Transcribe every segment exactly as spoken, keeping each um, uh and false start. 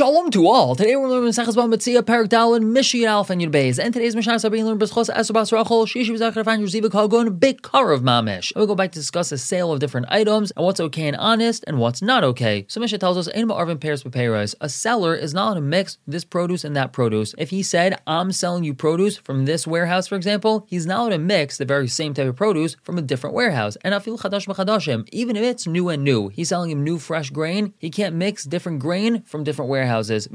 Shalom to all. Today we're learning Maseches Bava Metzia, Perek Daled, Mishnah Aleph and Yud Beis. And today's Mishnah is being learned B'schos Esther Bas Rachel, Shishi B'Zachar Fan Yuzivik Hagun, Big Kar of Mamish. We'll go back to discuss the sale of different items and what's okay and honest and what's not okay. So Mishnah tells us, Ein Ma'arvin Peres B'Peiros. A seller is not going to mix this produce and that produce. If he said, I'm selling you produce from this warehouse, for example, he's not going to mix the very same type of produce from a different warehouse. And Afil Chadash B'Chadashim, even if it's new and new, he's selling him new fresh grain, he can't mix different grain from different warehouses.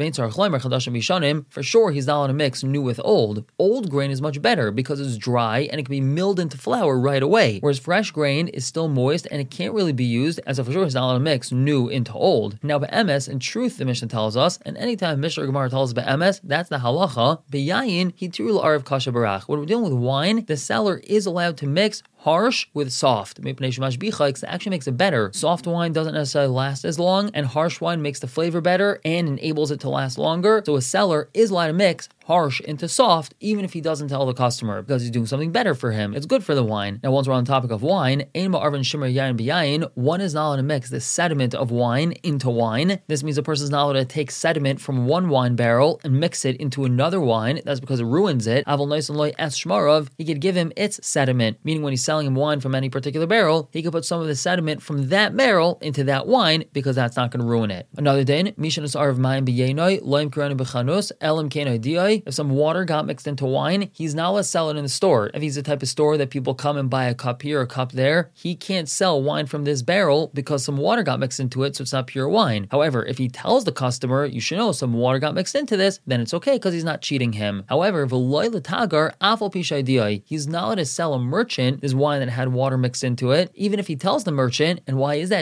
For sure, he's not allowed to mix new with old. Old grain is much better because it's dry and it can be milled into flour right away, whereas fresh grain is still moist and it can't really be used, and so for sure he's not allowed to mix new into old. Now, be'emes, in truth, the Mishnah tells us, and anytime Mishnah or Gemara tells us be'emes, that's the halacha. Be'yayin, hitru l'arav kasha barach. When we're dealing with wine, the seller is allowed to mix harsh with soft. It actually makes it better. Soft wine doesn't necessarily last as long, and harsh wine makes the flavor better and enables it to last longer. So a seller is allowed to mix harsh into soft, even if he doesn't tell the customer, because he's doing something better for him. It's good for the wine. Now, once we're on the topic of wine, Ein Ma'arvin Shimmer Yayin B'Yayin, one is not allowed to mix the sediment of wine into wine. This means a person is not allowed to take sediment from one wine barrel and mix it into another wine. That's because it ruins it. Aval Nois Loy Es Shmarov, he could give him its sediment, meaning when he's selling him wine from any particular barrel, he could put some of the sediment from that barrel into that wine, because that's not going to ruin it. Another din, Mishanus Arav Mayim B'Yainoi, Loim Kiranu B'Chanus, Elam Kenoi Dioi. If some water got mixed into wine, he's not allowed to sell it in the store. If he's the type of store that people come and buy a cup here, a cup there, he can't sell wine from this barrel because some water got mixed into it, so it's not pure wine. However, if he tells the customer, you should know some water got mixed into this, then it's okay because he's not cheating him. However, V'loy l'tagar afal pishai dioi, he's not allowed to sell a merchant this wine that had water mixed into it, even if he tells the merchant. And why is that?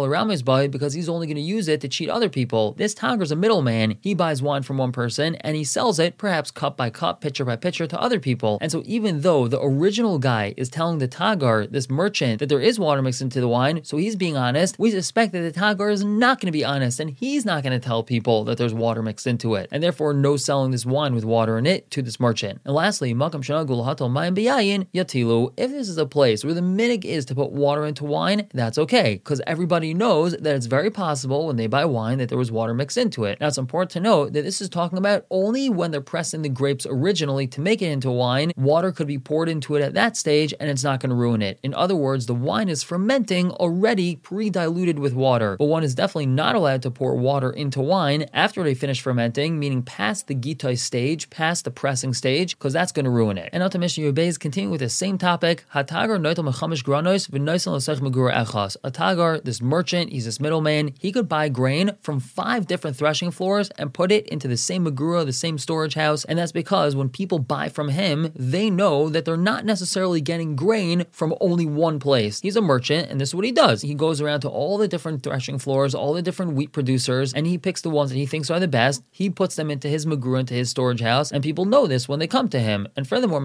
Because he's only going to use it to cheat other people. This tagar is a middleman. He buys wine from one person and he sells it, perhaps cup by cup, pitcher by pitcher, to other people. And so even though the original guy is telling the tagar, this merchant, that there is water mixed into the wine, so he's being honest, we suspect that the tagar is not going to be honest, and he's not going to tell people that there's water mixed into it, and therefore no selling this wine with water in it to this merchant. And lastly, makam shanagul hatal mayim biyayin yatilu. If this is a place where the minig is to put water into wine, that's okay, because everybody knows that it's very possible when they buy wine that there was water mixed into it. Now, it's important to note that this is talking about only when they're pressing the grapes originally to make it into wine. Water could be poured into it at that stage and it's not going to ruin it. In other words, the wine is fermenting already pre-diluted with water, but one is definitely not allowed to pour water into wine after they finish fermenting, meaning past the gitai stage, past the pressing stage, because that's going to ruin it. And now to Mishnah Yud Beis, continuing with the same topic, Hatagar noitel mechamish granos v'noisel l'sech megura echas. A tagar, this merchant, he's this middleman, he could buy grain from five different threshing floors and put it into the same megura, the same storage house, and that's because when people buy from him, they know that they're not necessarily getting grain from only one place. He's a merchant, and this is what he does. He goes around to all the different threshing floors, all the different wheat producers, and he picks the ones that he thinks are the best. He puts them into his megura, into his storage house, and people know this when they come to him. And furthermore,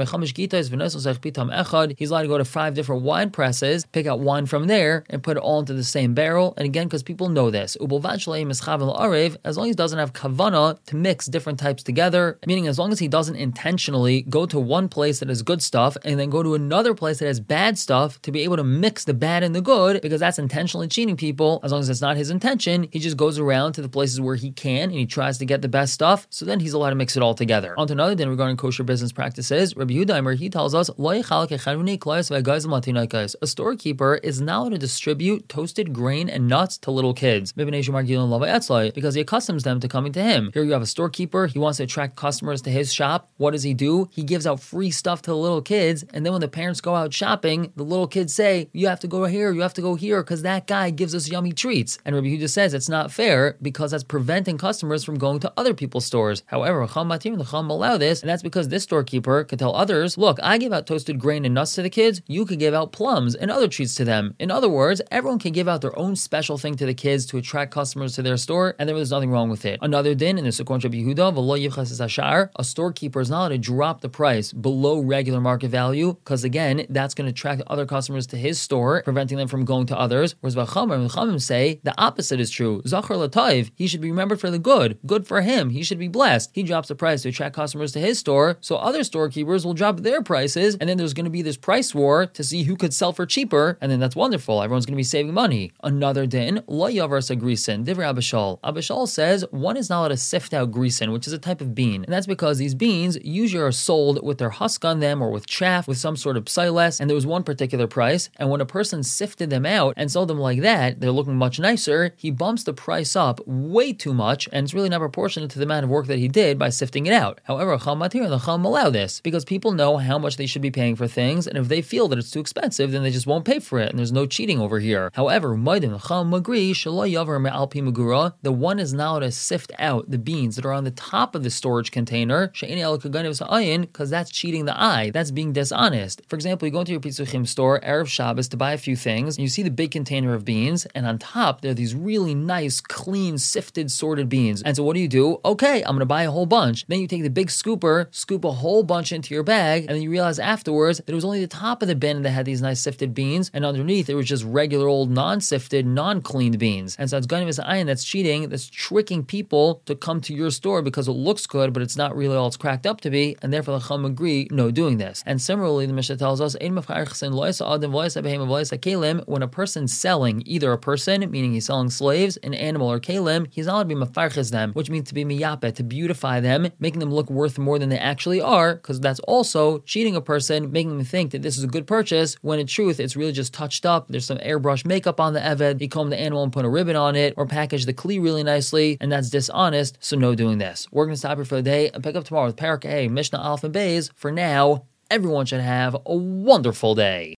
he's allowed to go to five different wine presses, pick out wine from there, and put it all into the same barrel. And again, because people know this, as long as he doesn't have kavana to mix different types together, meaning as long as he doesn't intentionally go to one place that has good stuff and then go to another place that has bad stuff to be able to mix the bad and the good, because that's intentionally cheating people. As long as it's not his intention, he just goes around to the places where he can and he tries to get the best stuff, so then he's allowed to mix it all together. On to another thing regarding kosher business practices, Rabbi Yudaimer, he tells us, a storekeeper is not allowed to distribute toasted grain and nuts to little kids, because he accustoms them to coming to him. Here you have a storekeeper, he wants to attract customers to his shop. What does he do? He gives out free stuff to the little kids, and then when the parents go out shopping, the little kids say, you have to go here, you have to go here, because that guy gives us yummy treats. And Rabbi Yehuda says it's not fair, because that's preventing customers from going to other people's stores. However, Chacham Matir and the Chacham allow this, and that's because this storekeeper could tell others, look, I give out toasted grain and nuts to the kids, you could give out plums and other treats to them. In other words, everyone can give out their own special thing to the kids to attract customers to their store, and there was nothing wrong with it. Another din in the Sukkot Rabbi Yehuda, Yashar, a storekeeper is not allowed to drop the price below regular market value, because again, that's going to attract other customers to his store, preventing them from going to others. Whereas V'chamer, V'chamim say the opposite is true. Zachar Latayv, he should be remembered for the good. Good for him. He should be blessed. He drops the price to attract customers to his store, so other storekeepers will drop their prices, and then there's going to be this price war to see who could sell for cheaper, and then that's wonderful. Everyone's going to be saving money. Another din, Lo Yavar Sa Grisen, Divrei Abishal. Abishal says one is not allowed to sift out grisen, which is a type of bean, and that's because these beans usually are sold with their husk on them or with chaff, with some sort of psiles, and there was one particular price, and when a person sifted them out and sold them like that, they're looking much nicer, he bumps the price up way too much, and it's really not proportionate to the amount of work that he did by sifting it out. However, Chacham Matir and the Chacham allow this, because people know how much they should be paying for things, and if they feel that it's too expensive, then they just won't pay for it, and there's no cheating over here. However, Maidim the Chacham agree, Shelo Yavar Me'alpi Megura, the one is now to sift out the beans that are on the top of the storage container, because that's cheating the eye, that's being dishonest. For example, you go into your Pitzuchim store, Erev Shabbos, to buy a few things, and you see the big container of beans, and on top, there are these really nice, clean, sifted, sorted beans. And so what do you do? Okay, I'm going to buy a whole bunch. Then you take the big scooper, scoop a whole bunch into your bag, and then you realize afterwards that it was only the top of the bin that had these nice sifted beans, and underneath it was just regular old non-sifted, non-cleaned beans. And so it's Ganim V'Zayin, that's cheating, that's tricking people to come to your store because it looks good, but it's not really all it's cracked up to be, and therefore the Chacham agree, no doing this. And similarly, the Mishnah tells us, when a person's selling either a person, meaning he's selling slaves, an animal, or kalim, he's not allowed to be mafarches them, which means to be miyape, to beautify them, making them look worth more than they actually are, because that's also cheating a person, making them think that this is a good purchase, when in truth, it's really just touched up, there's some airbrush makeup on the eved, he combed the animal and put a ribbon on it, or packaged the kli really nicely, and that's dishonest, so no doing this. We're going to stop here for the day, and pick up tomorrow with Parak A, Mishnah Aleph and Beis. For now, everyone should have a wonderful day.